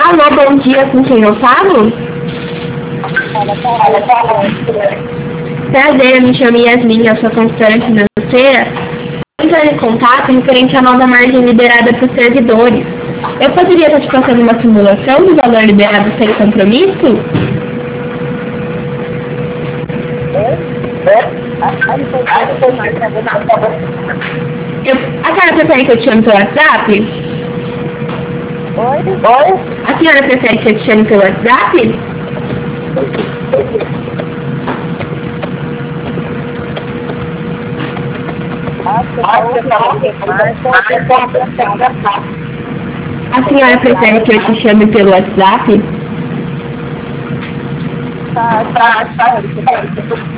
Alô, bom dia, com quem eu falo? Prazer, eu me chamo Yasmin, eu sou consultora financeira. Estou entrando em contato referente à nova margem liberada para os servidores. Eu poderia estar te passando uma simulação do valor liberado sem compromisso? A senhora prefere que eu te chame pelo WhatsApp? Oi? A senhora prefere que eu te chame pelo WhatsApp? A senhora prefere que eu te chame pelo WhatsApp? Tá.